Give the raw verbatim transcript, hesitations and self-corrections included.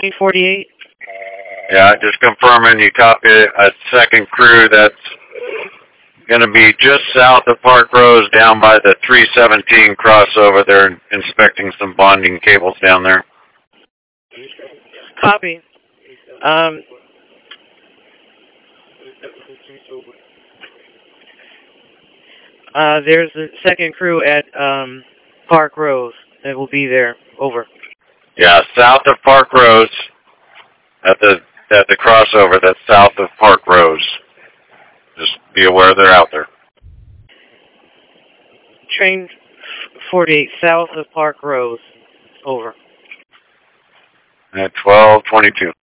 forty-eight. Yeah, just confirming you copy a second crew that's going to be just south of Park Rose down by the three seventeen crossover. They're inspecting some bonding cables down there. Copy. Um, uh, there's a second crew at um, Park Rose that will be there. Over. Yeah, south of Park Rose, at the at the crossover that's south of Park Rose. Just be aware they're out there. Train forty-eight, south of Park Rose. Over. At twelve twenty-two.